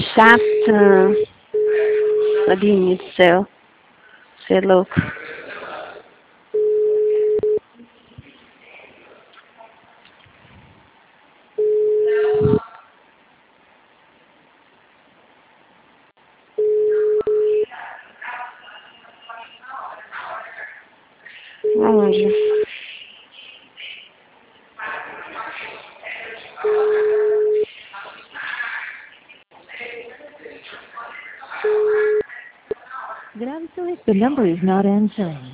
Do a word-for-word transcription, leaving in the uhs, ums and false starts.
Chato. Tadinho do céu. Você é louco. Onde? Grave seu... The number is not answering.